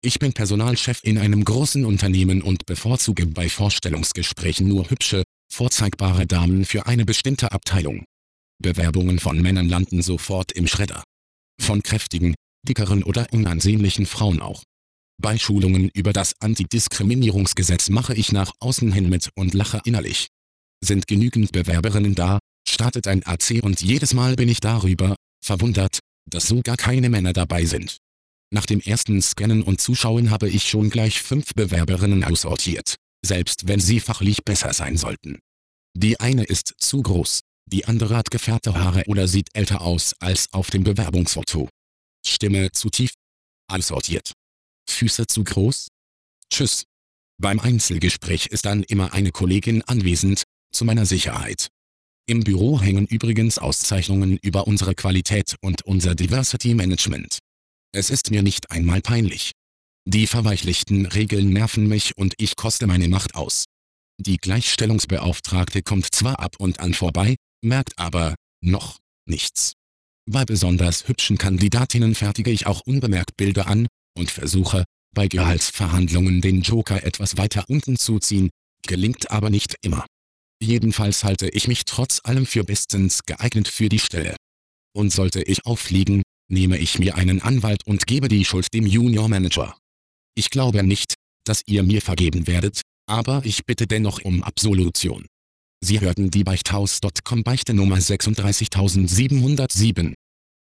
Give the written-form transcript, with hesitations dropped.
Ich bin Personalchef in einem großen Unternehmen und bevorzuge bei Vorstellungsgesprächen nur hübsche, vorzeigbare Damen für eine bestimmte Abteilung. Bewerbungen von Männern landen sofort im Schredder. Von kräftigen, dickeren oder unansehnlichen Frauen auch. Bei Schulungen über das Antidiskriminierungsgesetz mache ich nach außen hin mit und lache innerlich. Sind genügend Bewerberinnen da, startet ein AC und jedes Mal bin ich darüber verwundert, dass sogar keine Männer dabei sind. Nach dem ersten Scannen und Zuschauen habe ich schon gleich 5 Bewerberinnen aussortiert, selbst wenn sie fachlich besser sein sollten. Die eine ist zu groß, die andere hat gefärbte Haare oder sieht älter aus als auf dem Bewerbungsfoto. Stimme zu tief. Aussortiert. Füße zu groß? Tschüss. Beim Einzelgespräch ist dann immer eine Kollegin anwesend, zu meiner Sicherheit. Im Büro hängen übrigens Auszeichnungen über unsere Qualität und unser Diversity Management. Es ist mir nicht einmal peinlich. Die verweichlichten Regeln nerven mich und ich koste meine Macht aus. Die Gleichstellungsbeauftragte kommt zwar ab und an vorbei, merkt aber noch nichts. Bei besonders hübschen Kandidatinnen fertige ich auch unbemerkt Bilder an und versuche, bei Gehaltsverhandlungen den Joker etwas weiter unten zu ziehen, gelingt aber nicht immer. Jedenfalls halte ich mich trotz allem für bestens geeignet für die Stelle. Und sollte ich auffliegen, nehme ich mir einen Anwalt und gebe die Schuld dem Junior Manager. Ich glaube nicht, dass ihr mir vergeben werdet, aber ich bitte dennoch um Absolution. Sie hörten die Beichthaus.com Beichte Nummer 36707.